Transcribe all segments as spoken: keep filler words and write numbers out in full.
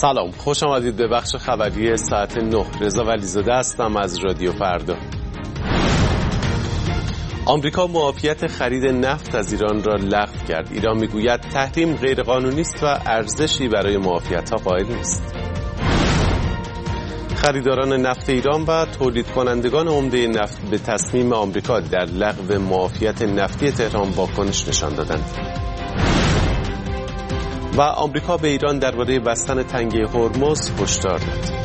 سلام، خوش آمدید به بخش خبری ساعت نه. رضا ولیزاده هستم از رادیو فردا. آمریکا معافیت خرید نفت از ایران را لغو کرد. ایران میگوید تحریم غیرقانونی است و ارزشی برای معافیت‌ها قائل نیست. خریداران نفت ایران و تولید کنندگان عمده نفت به تصمیم آمریکا در لغو معافیت نفتی تهران واکنش نشان دادند. و آمریکا به ایران درباره بستن تنگه هرمز هشدار داد.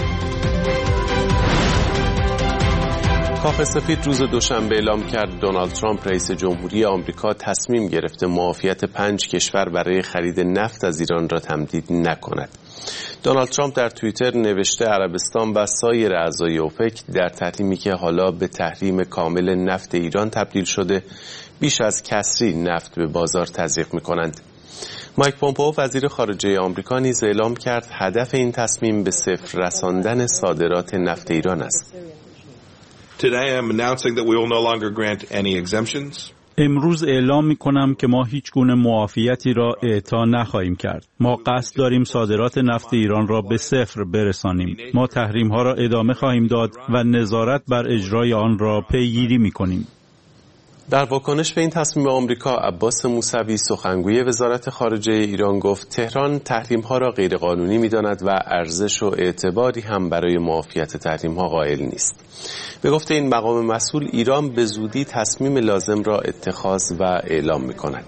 کاخ سفید روز دوشنبه اعلام کرد دونالد ترامپ رئیس جمهوری آمریکا تصمیم گرفته معافیت پنج کشور برای خرید نفت از ایران را تمدید نکند. دونالد ترامپ در توییتر نوشته عربستان و سایر اعضای اوپک در تحریمی که حالا به تحریم کامل نفت ایران تبدیل شده بیش از کسری نفت به بازار تزریق می‌کنند. مایک پومپئو وزیر خارجه آمریکا نیز اعلام کرد هدف این تصمیم به صفر رساندن صادرات نفت ایران است. Today I'm announcing that we will no longer grant any exemptions. امروز اعلام می‌کنم که ما هیچ گونه معافیتی را اعطا نخواهیم کرد. ما قصد داریم صادرات نفت ایران را به صفر برسانیم. ما تحریم‌ها را ادامه خواهیم داد و نظارت بر اجرای آن را پیگیری می‌کنیم. در واکنش به این تصمیم آمریکا، عباس موسوی سخنگوی وزارت خارجه ایران گفت تهران تحریم‌ها را غیرقانونی می‌داند و ارزش و اعتباری هم برای معافیت تحریم‌ها قائل نیست. به گفته این مقام مسئول، ایران به زودی تصمیم لازم را اتخاذ و اعلام می‌کند.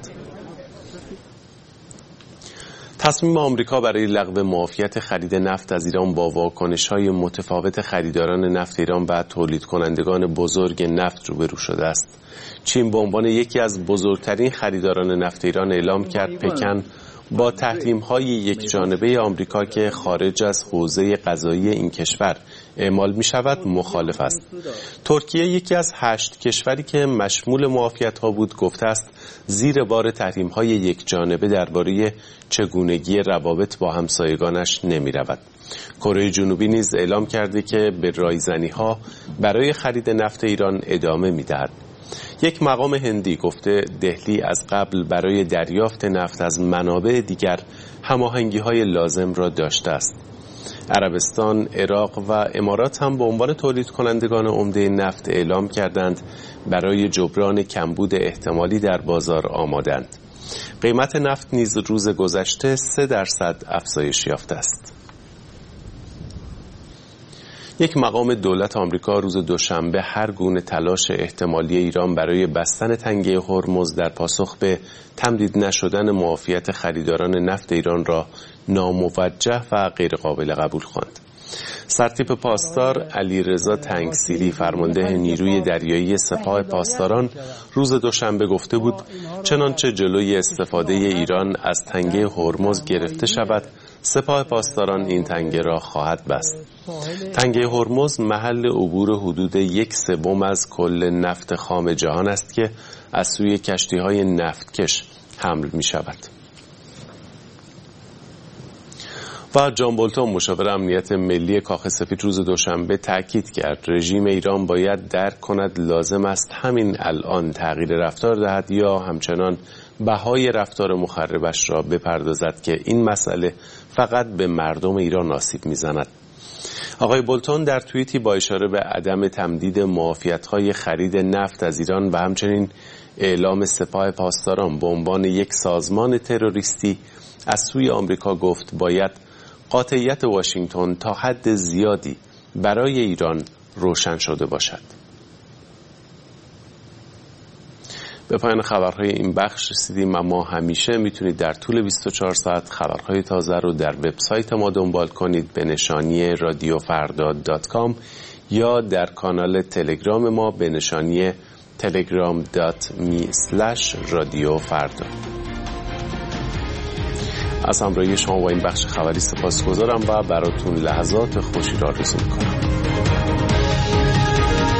تصمیم آمریکا برای لغو معافیت خرید نفت از ایران با واکنش‌های متفاوت خریداران نفت ایران و تولید کنندگان بزرگ نفت روبرو شده است. چین به عنوان یکی از بزرگترین خریداران نفت ایران اعلام کرد پکن با تحریم‌های یک جانبه آمریکا که خارج از حوزه قضایی این کشور اعمال می‌شود مخالف است. ترکیه یکی از هشت کشوری که مشمول معافیت‌ها بود گفته است زیر بار تحریم‌های یک جانبه درباره چگونگی روابط با همسایگانش نمی‌رود. کره جنوبی نیز اعلام کرده که به رایزنی‌ها برای خرید نفت ایران ادامه می‌دهد. یک مقام هندی گفته دهلی از قبل برای دریافت نفت از منابع دیگر هماهنگی‌های لازم را داشته است. عربستان، عراق و امارات هم به عنوان تولید کنندگان عمده نفت اعلام کردند برای جبران کمبود احتمالی در بازار آمادند. قیمت نفت نیز روز گذشته سه درصد افزایش یافته است. یک مقام دولت آمریکا روز دوشنبه هر گونه تلاش احتمالی ایران برای بستن تنگه هرمز در پاسخ به تمدید نشدن معافیت خریداران نفت ایران را ناموجه و غیرقابل قبول خواند. سرتیپ پاسدار علیرضا تنگسیری فرمانده نیروی دریایی سپاه پاسداران روز دوشنبه گفته بود چنانچه جلوی استفاده ایران از تنگه هرمز گرفته شود سپاه پاسداران این تنگه را خواهد بست. تنگه هرمز محل عبور حدود یک سوم از کل نفت خام جهان است که از سوی کشتی‌های نفتکش حمل می شود. و جان بولتون مشاور امنیت ملی کاخ سفید روز دوشنبه تاکید کرد رژیم ایران باید درک کند لازم است همین الان تغییر رفتار دهد یا همچنان بهای رفتار مخربش را بپردازد که این مسئله فقط به مردم ایران آسیب میزند. آقای بولتون در توییتی با اشاره به عدم تمدید معافیت‌های خرید نفت از ایران و همچنین اعلام سپاه پاسداران به عنوان یک سازمان تروریستی از سوی آمریکا گفت باید قاطعیت واشنگتن تا حد زیادی برای ایران روشن شده باشد. به پایان خبرهای این بخش رسیدیم، اما همیشه میتونید در طول بیست و چهار ساعت خبرهای تازه رو در وبسایت ما دنبال کنید به نشانی رادیو فردا دات کام یا در کانال تلگرام ما به نشانی تلگرام دات می اسلش رادیو فردا. از همراهی شما با این بخش خبری سپاسگزارم و براتون لحظات خوشی را آرزو می‌کنم.